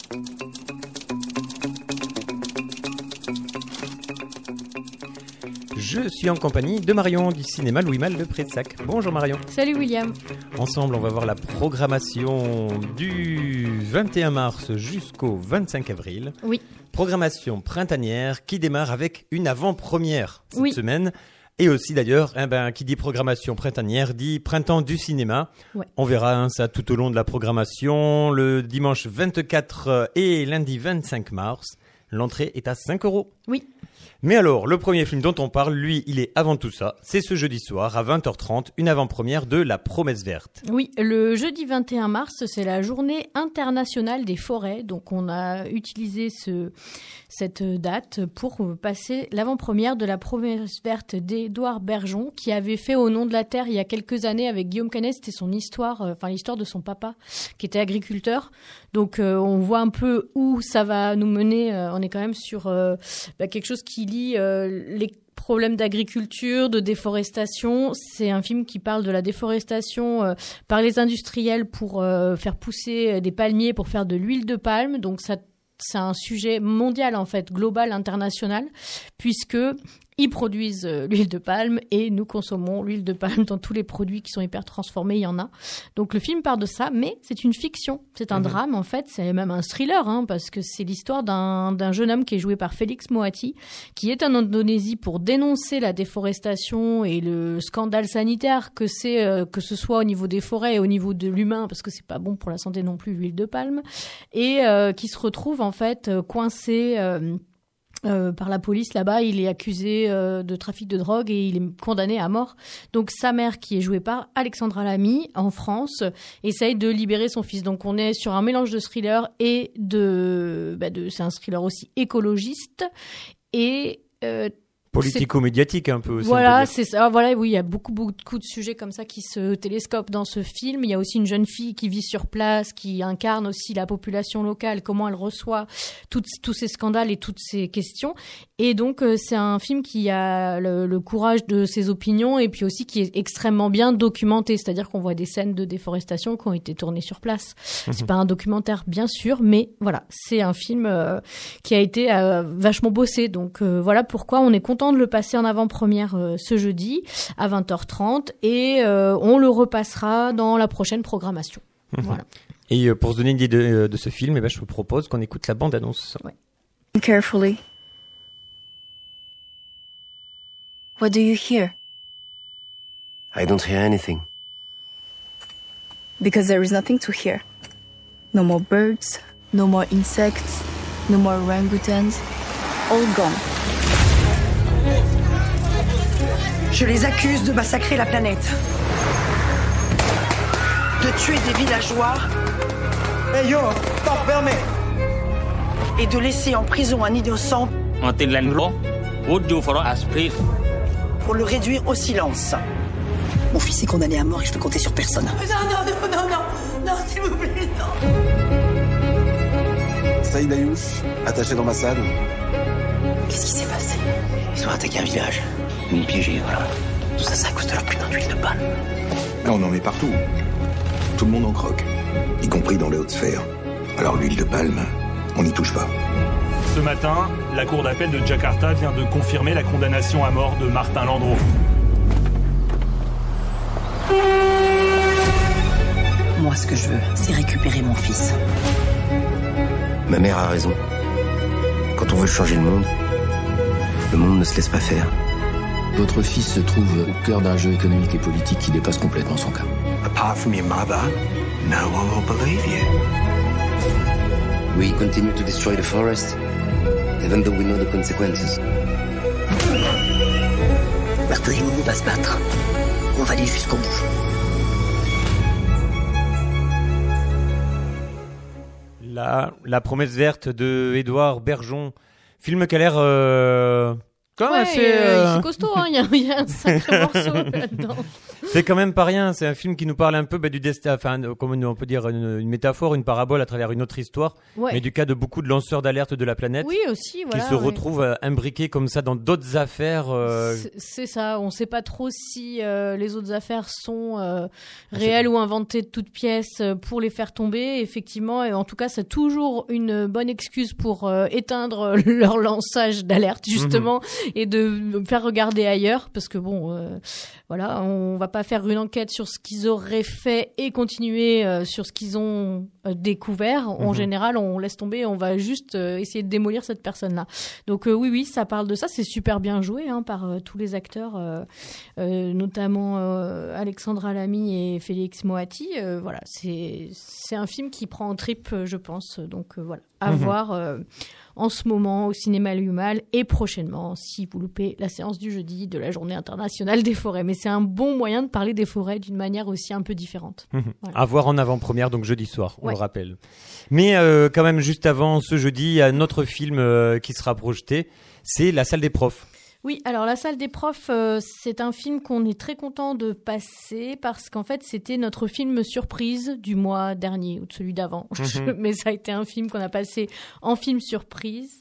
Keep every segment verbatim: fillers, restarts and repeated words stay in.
Je suis en compagnie de Marion du cinéma Louis Malle de Pressac. Bonjour Marion. Salut William. Ensemble, on va voir la programmation du vingt et un mars jusqu'au vingt-cinq avril. Oui. Programmation printanière qui démarre avec une avant-première cette oui. semaine. Et aussi d'ailleurs, eh ben, qui dit programmation printanière dit printemps du cinéma. Ouais. On verra hein, ça tout au long de la programmation. Le dimanche vingt-quatre et lundi vingt-cinq mars, l'entrée est à cinq euros. Oui. Mais alors, le premier film dont on parle, lui, il est avant tout ça. C'est ce jeudi soir à vingt heures trente, une avant-première de La Promesse Verte. Oui, le jeudi vingt et un mars, c'est la journée internationale des forêts. Donc on a utilisé ce, cette date pour passer l'avant-première de La Promesse Verte d'Édouard Bergeon, qui avait fait Au nom de la terre il y a quelques années avec Guillaume Canet. C'était son histoire, euh, enfin l'histoire de son papa, qui était agriculteur. Donc euh, on voit un peu où ça va nous mener. Euh, on est quand même sur euh, bah, quelque chose qui lie euh, les problèmes d'agriculture, de déforestation. C'est un film qui parle de la déforestation euh, par les industriels pour euh, faire pousser des palmiers, pour faire de l'huile de palme. Donc ça, c'est un sujet mondial en fait, global, international, puisque ils produisent euh, l'huile de palme et nous consommons l'huile de palme dans tous les produits qui sont hyper transformés, il y en a. Donc le film parle de ça, mais c'est une fiction, c'est un mmh. drame en fait, c'est même un thriller, hein, parce que c'est l'histoire d'un, d'un jeune homme qui est joué par Félix Moati, qui est en Indonésie pour dénoncer la déforestation et le scandale sanitaire que c'est, euh, que ce soit au niveau des forêts et au niveau de l'humain, parce que c'est pas bon pour la santé non plus l'huile de palme, et euh, qui se retrouve en fait euh, coincé... Euh, Euh, par la police là-bas, il est accusé euh, de trafic de drogue et il est condamné à mort. Donc sa mère, qui est jouée par Alexandra Lamy en France, essaye de libérer son fils. Donc on est sur un mélange de thriller et de, bah de c'est un thriller aussi écologiste et euh, politico-médiatique un peu aussi. Voilà, c'est ça. Voilà, oui, il y a beaucoup, beaucoup de sujets comme ça qui se télescopent dans ce film. Il y a aussi une jeune fille qui vit sur place, qui incarne aussi la population locale, comment elle reçoit toutes, tous ces scandales et toutes ces questions. Et donc, euh, c'est un film qui a le, le courage de ses opinions et puis aussi qui est extrêmement bien documenté. C'est-à-dire qu'on voit des scènes de déforestation qui ont été tournées sur place. Mmh. C'est pas un documentaire, bien sûr, mais voilà, c'est un film euh, qui a été euh, vachement bossé. Donc, euh, voilà pourquoi on est content de le passer en avant-première euh, ce jeudi à vingt heures trente et euh, on le repassera dans la prochaine programmation. Mmh. Voilà. Et euh, pour se donner une idée de, de ce film, eh ben, je vous propose qu'on écoute la bande-annonce. Ouais. Carefully. What do you hear? I don't hear anything. Because there is nothing to hear. No more birds, no more insects, no more orangutans, all gone. Je les accuse de massacrer la planète. De tuer des villageois. Hey yo, stop, fermez. Et de laisser en prison un innocent. Would do for us, please. Pour le réduire au silence. Mon fils est condamné à mort et je peux compter sur personne. Non, non, non, non, non, non, s'il vous plaît, non. Saïd Ayouch, attaché dans ma salle. Qu'est-ce qui s'est passé? Ils ont attaqué un village. Ils m'ont piégé, voilà. Tout ça, c'est à cause de leur putain d'huile de palme. Là, on en met partout. Tout le monde en croque, y compris dans les hautes sphères. Alors l'huile de palme, on n'y touche pas. Ce matin, la cour d'appel de Jakarta vient de confirmer la condamnation à mort de Martin Landreau. Moi, ce que je veux, c'est récupérer mon fils. Ma mère a raison. Quand on veut changer le monde, le monde ne se laisse pas faire. Votre fils se trouve au cœur d'un jeu économique et politique qui dépasse complètement son cas. Apart from your mother, no one will believe you. We continue to destroy the forest, even though we know the consequences. Martin et nous, on va se battre. On va aller jusqu'au bout. La, la promesse verte de Édouard Bergeon. Film qui a l'air... Euh... Quand ouais, même assez, euh... c'est costaud, hein. Il y a, il y a un sacré morceau là-dedans. C'est quand même pas rien. C'est un film qui nous parle un peu bah, du destin, enfin, comme on peut dire, une, une métaphore, une parabole à travers une autre histoire, ouais. mais du cas de beaucoup de lanceurs d'alerte de la planète. Oui, aussi, voilà. Qui se ouais. retrouvent euh, imbriqués comme ça dans d'autres affaires. Euh... C'est, c'est ça. On sait pas trop si euh, les autres affaires sont euh, réelles c'est... ou inventées de toutes pièces pour les faire tomber. Effectivement, et en tout cas, c'est toujours une bonne excuse pour euh, éteindre leur lançage d'alerte, justement, mm-hmm. et de faire regarder ailleurs, parce que bon, euh, voilà, on va pas faire une enquête sur ce qu'ils auraient fait et continuer euh, sur ce qu'ils ont euh, découvert. En mm-hmm. général, on laisse tomber, on va juste euh, essayer de démolir cette personne-là. Donc euh, oui, oui, ça parle de ça. C'est super bien joué hein, par euh, tous les acteurs, euh, euh, notamment euh, Alexandra Lamy et Félix Moati. Euh, voilà, c'est c'est un film qui prend en trip, je pense. Donc euh, voilà, à mm-hmm. voir. Euh, en ce moment au cinéma Lumal et prochainement si vous loupez la séance du jeudi de la Journée internationale des forêts. Mais c'est un bon moyen de parler des forêts d'une manière aussi un peu différente. Mmh. Voilà. À voir en avant-première, donc jeudi soir, on ouais. le rappelle. Mais euh, quand même, juste avant ce jeudi, il y a un autre film euh, qui sera projeté, c'est La Salle des profs. Oui, alors La Salle des profs, euh, c'est un film qu'on est très content de passer parce qu'en fait, c'était notre film surprise du mois dernier ou de celui d'avant. Mm-hmm. Mais ça a été un film qu'on a passé en film surprise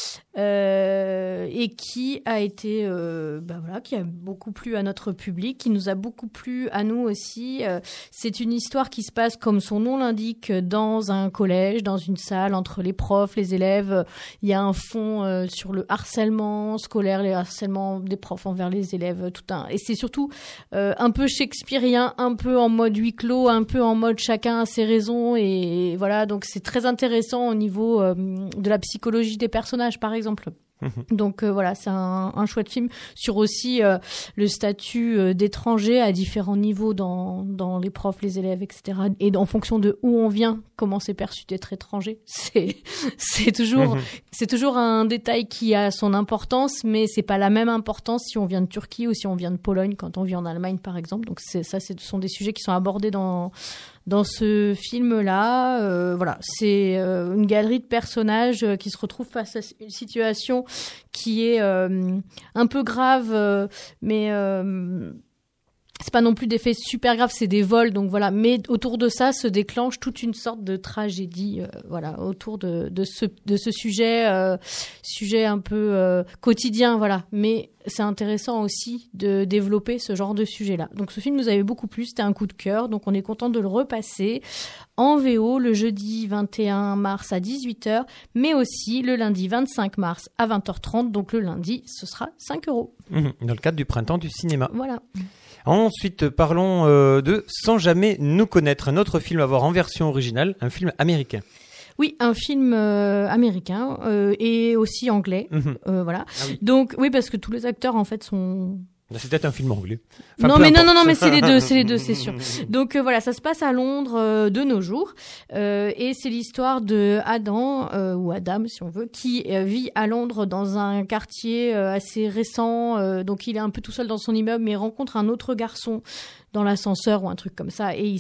euh, et qui a été, euh, bah voilà, qui a beaucoup plu à notre public, qui nous a beaucoup plu à nous aussi. Euh, c'est une histoire qui se passe, comme son nom l'indique, dans un collège, dans une salle entre les profs, les élèves. Il y a un fond euh, sur le harcèlement scolaire, les harcèlements des profs envers les élèves, tout un. Et c'est surtout euh, un peu shakespearien, un peu en mode huis clos, un peu en mode chacun a ses raisons. Et voilà, donc c'est très intéressant au niveau euh, de la psychologie des personnages, par exemple. Donc euh, voilà, c'est un, un chouette film sur aussi euh, le statut euh, d'étranger à différents niveaux dans, dans les profs, les élèves, et cetera. Et en fonction de où on vient, comment c'est perçu d'être étranger. C'est, c'est toujours, mmh. c'est toujours un détail qui a son importance, mais c'est pas la même importance si on vient de Turquie ou si on vient de Pologne quand on vit en Allemagne, par exemple. Donc c'est, ça, ce sont des sujets qui sont abordés dans Dans ce film-là, euh, voilà, c'est euh, une galerie de personnages euh, qui se retrouvent face à une situation qui est euh, un peu grave, euh, mais euh, c'est pas non plus des faits super graves, c'est des vols, donc voilà. Mais autour de ça se déclenche toute une sorte de tragédie, euh, voilà, autour de, de ce de ce sujet, euh, sujet un peu euh, quotidien, voilà. Mais c'est intéressant aussi de développer ce genre de sujet-là. Donc ce film nous avait beaucoup plu, c'était un coup de cœur, donc on est content de le repasser en V O le jeudi vingt et un mars à dix-huit heures, mais aussi le lundi vingt-cinq mars à vingt heures trente, donc le lundi, ce sera cinq euros. Mmh, dans le cadre du printemps du cinéma. Voilà. Ensuite, parlons euh, de Sans jamais nous connaître, un autre film à voir en version originale, un film américain. Oui, un film euh, américain euh, et aussi anglais, mmh. euh, voilà. Ah oui. Donc oui, parce que tous les acteurs en fait sont. C'est peut-être un film anglais. Enfin, non mais non non non mais c'est les deux, c'est les deux, c'est sûr. Donc euh, voilà, ça se passe à Londres euh, de nos jours euh, et c'est l'histoire de Adam euh, ou Adam si on veut, qui euh, vit à Londres dans un quartier euh, assez récent. Euh, donc il est un peu tout seul dans son immeuble, mais il rencontre un autre garçon dans l'ascenseur ou un truc comme ça, et il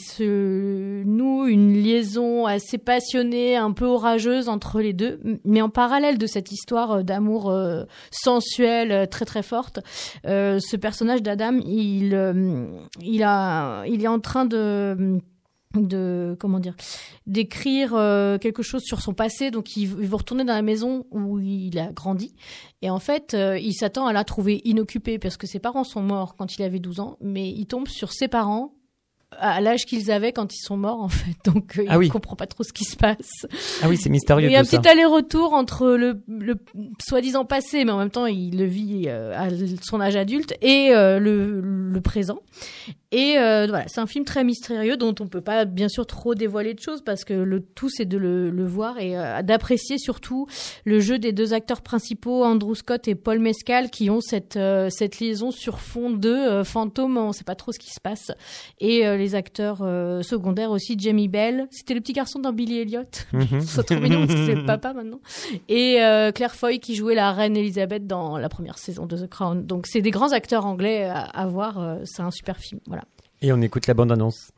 se noue une liaison assez passionnée, un peu orageuse entre les deux, mais en parallèle de cette histoire d'amour euh, sensuel très très forte, euh, ce personnage d'Adam, il euh, il a il est en train de de comment dire d'écrire euh, quelque chose sur son passé, donc il, il veut retourner dans la maison où il a grandi, et en fait euh, il s'attend à la trouver inoccupée parce que ses parents sont morts quand il avait douze ans, mais il tombe sur ses parents à l'âge qu'ils avaient quand ils sont morts en fait, donc euh, ah il oui. comprend pas trop ce qui se passe. Ah oui, c'est mystérieux. Il y a un tout petit ça. aller-retour entre le, le soi-disant passé, mais en même temps il le vit euh, à son âge adulte, et euh, le, le présent. Et euh, voilà, c'est un film très mystérieux dont on peut pas bien sûr trop dévoiler de choses parce que le tout c'est de le, le voir et euh, d'apprécier surtout le jeu des deux acteurs principaux, Andrew Scott et Paul Mescal, qui ont cette euh, cette liaison sur fond de euh, fantômes, on sait pas trop ce qui se passe, et euh, les acteurs euh, secondaires aussi, Jamie Bell, c'était le petit garçon dans Billy Elliot, mm-hmm. c'est trop mignon parce que c'est le papa maintenant, et euh, Claire Foy qui jouait la reine Elisabeth dans la première saison de The Crown. Donc c'est des grands acteurs anglais à, à voir, euh, c'est un super film, voilà. Et on écoute la bande-annonce.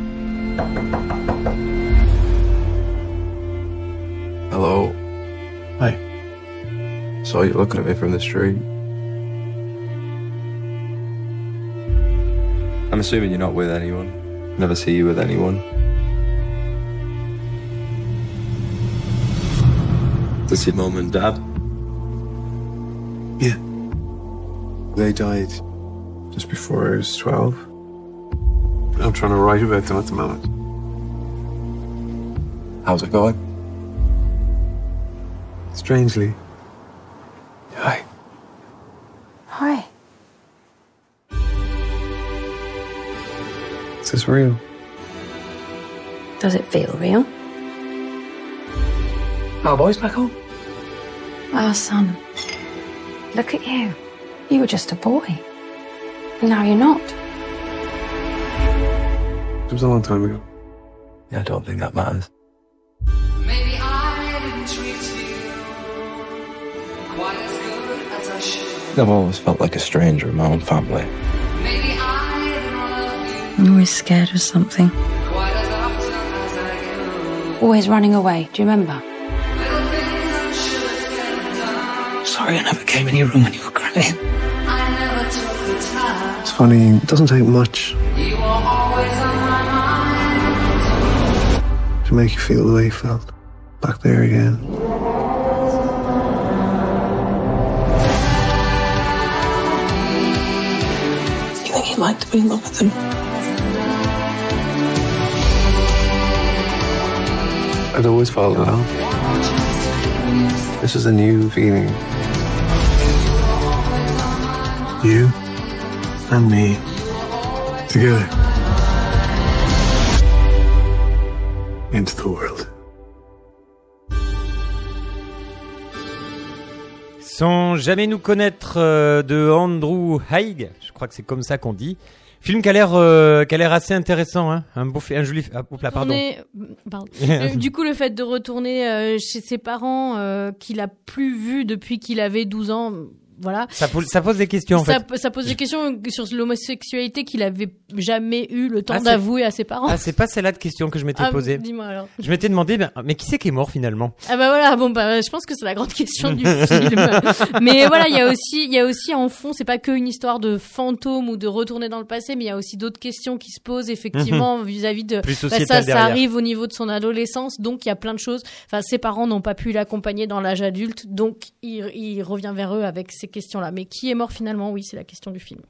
Hello. saw you looking at me from the street. I'm assuming you're not with anyone. Never see you with anyone. This your mum and dad? Yeah. They died just before I was twelve. I'm trying to write about them at the moment. How's it going? Strangely. Hi. Hi. Is this real? Does it feel real? Our boys back home? Our son. Look at you. You were just a boy. And now you're not. It was a long time ago. Yeah, I don't think that matters. Maybe I didn't treat you quite as good as I should. I've always felt like a stranger in my own family. Maybe I didn't love you I'm always scared of something. quite as often as I could. Always running away. Do you remember? Little things I should have said and done. Sorry I never came in your room when you were crying. I never took the time. It's funny, it doesn't take much You were always on my mind. to make you feel the way you felt. Back there again. You think you'd like to be in love with him? I'd always fallen in love. This is a new feeling. You and me together. Into the world. Sans jamais nous connaître euh, de Andrew Haig, je crois que c'est comme ça qu'on dit. Film qui a l'air, euh, qui a l'air assez intéressant, hein. Un beau, fi- un joli. Ah, oups là, pardon. Retourner- pardon. Euh, du coup, le fait de retourner euh, chez ses parents, euh, qu'il a plus vu depuis qu'il avait douze ans, voilà. Ça pose, ça pose des questions en ça, fait. ça pose des questions sur l'homosexualité qu'il avait jamais eu le temps Ah, c'est- d'avouer à ses parents. Ah, c'est pas celle-là de question que je m'étais Ah, posée. dis-moi alors. Je m'étais demandé, ben, mais qui c'est qui est mort finalement? Ah bah voilà, bon bah je pense que c'est la grande question du film. Mais voilà, il y a aussi il y a aussi en fond, c'est pas que une histoire de fantôme ou de retourner dans le passé, mais il y a aussi d'autres questions qui se posent effectivement Mhm. vis-à-vis de Plus bah, sociétal ça ça derrière. arrive au niveau de son adolescence, donc il y a plein de choses. Enfin, ses parents n'ont pas pu l'accompagner dans l'âge adulte, donc il, il revient vers eux avec ces questions-là. Mais qui est mort finalement? Oui, c'est la question du film.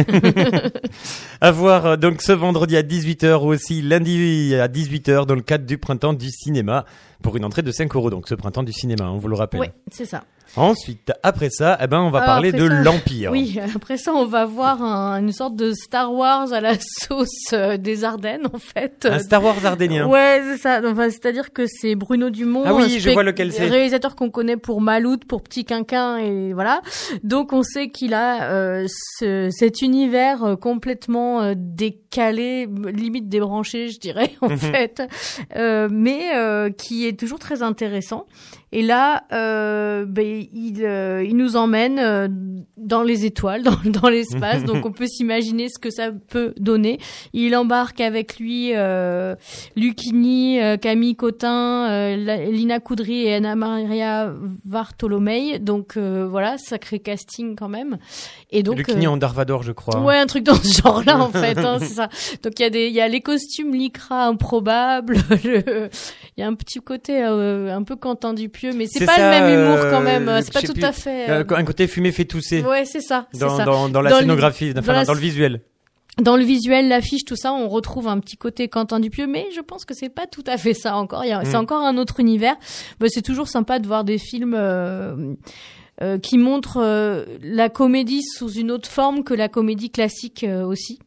À voir euh, donc ce vendredi à dix-huit heures ou aussi lundi à dix-huit heures dans le cadre du printemps du cinéma pour une entrée de cinq euros. Donc ce printemps du cinéma, on vous le rappelle. Oui, c'est ça. Ensuite, après ça, eh ben, on va Alors, parler après de ça- l'Empire. Oui, après ça, on va voir un- une sorte de Star Wars à la sauce euh, des Ardennes, en fait. Un Star Wars ardennien. Ouais, c'est ça. Enfin, c'est-à-dire que c'est Bruno Dumont, Ah oui, un je spec- vois lequel c'est. réalisateur qu'on connaît pour Maloute, pour Petit Quinquin, et voilà. Donc, on sait qu'il a euh, ce, cet univers euh, complètement euh, décalé, limite débranché, je dirais, en Mhm. fait, euh, mais euh, qui est toujours très intéressant. Et là, euh, ben, il, euh, il nous emmène euh, dans les étoiles, dans, dans l'espace. Donc, on peut s'imaginer ce que ça peut donner. Il embarque avec lui euh, Lucchini, euh, Camille Cotin, euh, La- Lina Coudry et Anna Maria Vartolomei. Donc, euh, voilà, sacré casting quand même. Et donc, Lucchini euh, en Darvador, je crois. ouais, un truc dans ce genre-là, en fait, hein, c'est ça. Donc, il y a des, il y a les costumes lycra improbables, le- il y a un petit côté euh, un peu Quentin Dupieux, mais c'est pas ça, le même humour euh, quand même, c'est pas je sais tout plus, à fait... euh, euh, un côté fumé fait tousser. Ouais, c'est ça, c'est Dans, ça. dans, dans la Dans le- scénographie, enfin, dans la- dans le visuel. Dans le visuel, l'affiche, tout ça, on retrouve un petit côté Quentin Dupieux, mais je pense que c'est pas tout à fait ça encore. Il y a, C'est Mm. encore un autre univers. Bah, c'est toujours sympa de voir des films euh, euh, qui montrent euh, la comédie sous une autre forme que la comédie classique euh, aussi.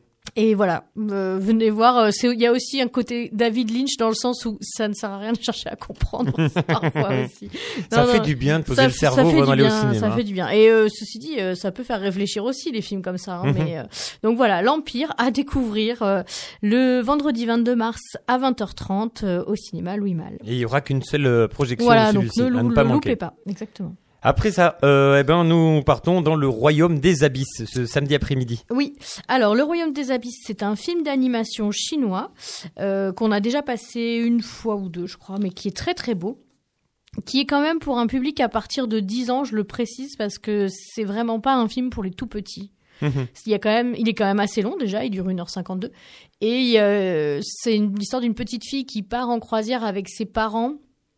Et voilà, euh, venez voir. euh, c'est- Il y a aussi un côté David Lynch dans le sens où ça ne sert à rien de chercher à comprendre parfois aussi. Ça fait du bien de poser ça le fait- cerveau ça fait avant du d'aller au bien, cinéma. Ça fait du bien. Et euh, ceci dit, euh, ça peut faire réfléchir aussi les films comme ça. Hein, Mhm. mais euh, donc voilà, l'Empire à découvrir euh, le vendredi vingt-deux mars à vingt heures trente euh, au cinéma Louis Malle. Et il y aura qu'une seule euh, projection Voilà, de donc celui-ci, ne à lou- ne pas le manquer. loupez pas, exactement. Après ça, euh, eh ben, nous partons dans le Royaume des Abysses, ce samedi après-midi. Oui, alors Le Royaume des Abysses, c'est un film d'animation chinois euh, qu'on a déjà passé une fois ou deux, je crois, mais qui est très très beau. qui est quand même pour un public à partir de dix ans, je le précise, parce que c'est vraiment pas un film pour les tout petits. Mmh. Il, y a quand même, il est quand même assez long déjà, il dure une heure cinquante-deux. Et euh, c'est une, l'histoire d'une petite fille qui part en croisière avec ses parents,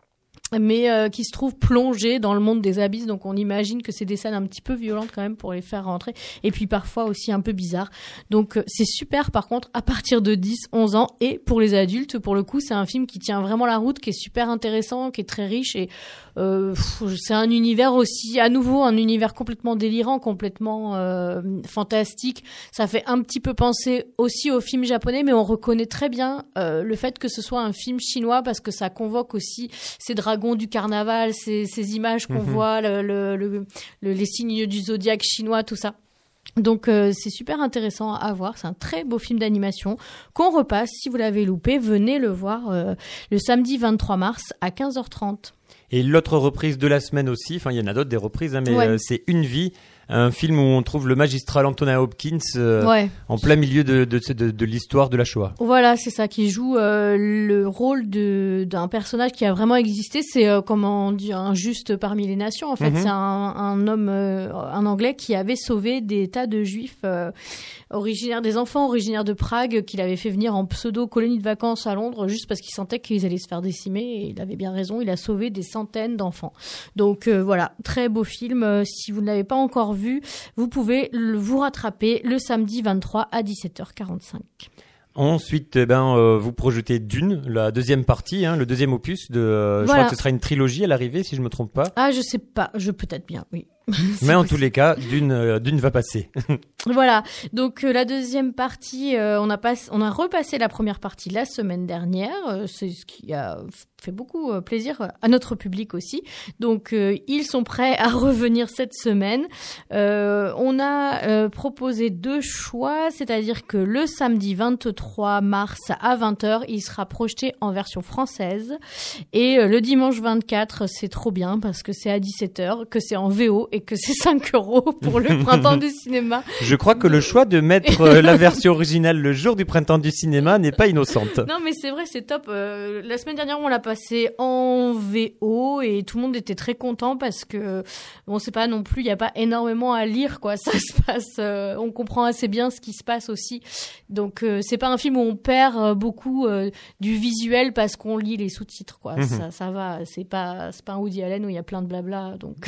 mais euh, qui se trouve plongée dans le monde des abysses. Donc on imagine que c'est des scènes un petit peu violentes quand même pour les faire rentrer. Et puis parfois aussi un peu bizarres. Donc euh, c'est super par contre à partir de dix, onze ans. Et pour les adultes, pour le coup, c'est un film qui tient vraiment la route, qui est super intéressant, qui est très riche. Et euh, pff, c'est un univers aussi, à nouveau, un univers complètement délirant, complètement euh, fantastique. Ça fait un petit peu penser aussi aux films japonais, mais on reconnaît très bien euh, le fait que ce soit un film chinois parce que ça convoque aussi ces dragons du carnaval, ces, ces images qu'on mmh. voit, le, le, le, le, les signes du zodiaque chinois, tout ça. Donc euh, c'est super intéressant à voir, c'est un très beau film d'animation qu'on repasse. Si vous l'avez loupé, venez le voir euh, le samedi vingt-trois mars à quinze heures trente. Et l'autre reprise de la semaine aussi, enfin il y en a d'autres des reprises, hein, mais ouais. euh, c'est Une vie, un film où on trouve le magistral Antonin Hopkins euh, ouais. en plein milieu de, de, de, de l'histoire de la Shoah. Voilà, c'est ça, qui joue euh, le rôle de, d'un personnage qui a vraiment existé. C'est, euh, comment on dit, un juste parmi les nations. En fait, mm-hmm. c'est un, un homme, euh, un Anglais qui avait sauvé des tas de Juifs euh, originaires, des enfants originaires de Prague, qu'il avait fait venir en pseudo-colonie de vacances à Londres, juste parce qu'il sentait qu'ils allaient se faire décimer. Et il avait bien raison, il a sauvé des centaines d'enfants. Donc euh, voilà, très beau film. Euh, si vous ne l'avez pas encore vu, Vu, vous pouvez le, vous rattraper le samedi vingt-trois à dix-sept heures quarante-cinq. Ensuite, eh ben, euh, vous projetez Dune, la deuxième partie, hein, le deuxième opus de. Euh, voilà. Je crois que ce sera une trilogie à l'arrivée, si je me trompe pas. Ah, je sais pas, je peut-être bien, oui. Mais en tous les cas, Dune, euh, Dune va passer. Voilà. Donc euh, la deuxième partie, euh, on a pas, on a repassé la première partie la semaine dernière. Euh, c'est ce qui a fait beaucoup euh, plaisir à notre public aussi. Donc euh, ils sont prêts à revenir cette semaine. Euh, on a euh, proposé deux choix, c'est-à-dire que le samedi vingt-trois mars à vingt heures, il sera projeté en version française, et euh, le dimanche vingt-quatre, c'est trop bien parce que c'est à dix-sept heures, que c'est en V O et que c'est cinq euros pour le printemps du cinéma. Je crois que le choix de mettre euh, la version originale le jour du printemps du cinéma n'est pas innocente. Non, mais c'est vrai, c'est top. Euh, la semaine dernière, on l'a passé en V O et tout le monde était très content parce que, bon, c'est pas non plus, il n'y a pas énormément à lire, quoi. Ça se passe, euh, on comprend assez bien ce qui se passe aussi. Donc, euh, c'est pas un film où on perd euh, beaucoup euh, du visuel parce qu'on lit les sous-titres, quoi. Mmh. Ça, ça va. C'est pas, c'est pas un Woody Allen où il y a plein de blabla, donc.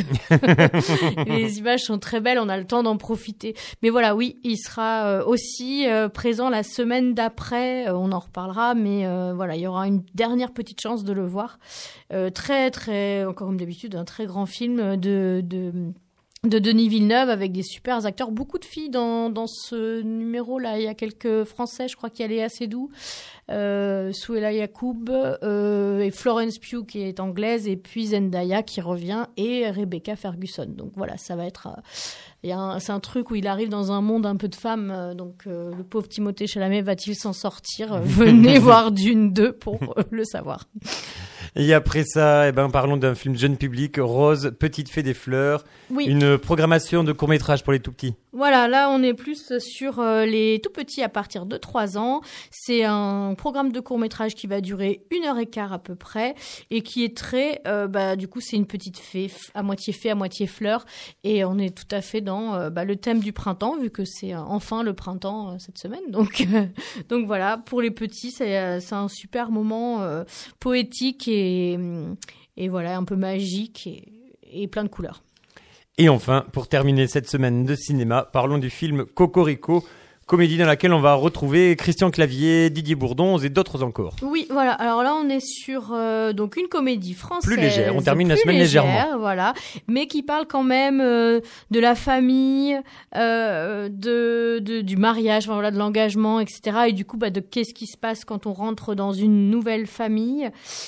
Les images sont très belles, on a le temps d'en profiter. Mais voilà, oui, il sera euh, aussi euh, présent la semaine d'après, euh, on en reparlera, mais euh, voilà, il y aura une dernière petite chance de le voir. Euh, très, très, encore comme d'habitude, un très grand film de... de de Denis Villeneuve avec des super acteurs, beaucoup de filles dans dans ce numéro là. Il y a quelques Français, je crois qu'il y a Léa Seydoux, euh, Souela Yacoub euh, et Florence Pugh qui est anglaise, et puis Zendaya qui revient, et Rebecca Ferguson. Donc voilà, ça va être, euh, il y a un, c'est un truc où il arrive dans un monde un peu de femmes, euh, donc euh, le pauvre Timothée Chalamet va-t-il s'en sortir? Venez voir Dune deux pour euh, le savoir. Et après ça, eh ben, parlons d'un film jeune public, Rose, Petite Fée des Fleurs. Oui. Une programmation de court-métrage pour les tout-petits. Voilà, là on est plus sur euh, les tout-petits à partir de trois ans. C'est un programme de court-métrage qui va durer une heure et quart à peu près, et qui est très, euh, bah, du coup c'est une petite fée, à moitié fée, à moitié fleur, et on est tout à fait dans euh, bah, le thème du printemps, vu que c'est euh, enfin le printemps euh, cette semaine. Donc, euh, donc voilà, pour les petits, c'est, euh, c'est un super moment euh, poétique et, et voilà, un peu magique et, et plein de couleurs. Et enfin, pour terminer cette semaine de cinéma, parlons du film Cocorico, comédie dans laquelle on va retrouver Christian Clavier, Didier Bourdon et d'autres encore. Oui, voilà. Alors là, on est sur euh, donc une comédie française. Plus légère. On termine la semaine légère, légèrement. Voilà, mais qui parle quand même euh, de la famille, euh, de, de du mariage, enfin, voilà, de l'engagement, et cetera. Et du coup, bah, de qu'est-ce qui se passe quand on rentre dans une nouvelle famille.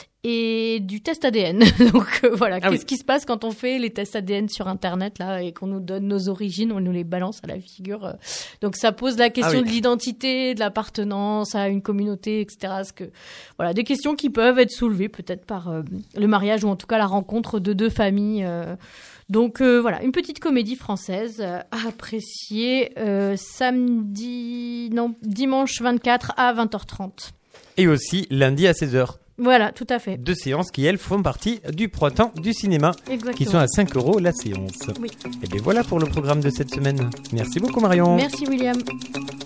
Et du test A D N. Donc euh, voilà, ah qu'est-ce oui. qui se passe quand on fait les tests A D N sur Internet là et qu'on nous donne nos origines, on nous les balance à la figure. Donc ça pose la question ah oui. de l'identité, de l'appartenance à une communauté, et cetera. Parce que voilà, des questions qui peuvent être soulevées peut-être par euh, le mariage, ou en tout cas la rencontre de deux familles. Euh, Donc euh, voilà, une petite comédie française euh, à apprécier euh, samedi, non, dimanche vingt-quatre à vingt heures trente. Et aussi lundi à seize heures. Voilà, tout à fait. Deux séances qui, elles, font partie du printemps du cinéma. Exactement. Qui sont à cinq euros la séance. Oui. Et bien voilà pour le programme de cette semaine. Merci beaucoup Marion. Merci William.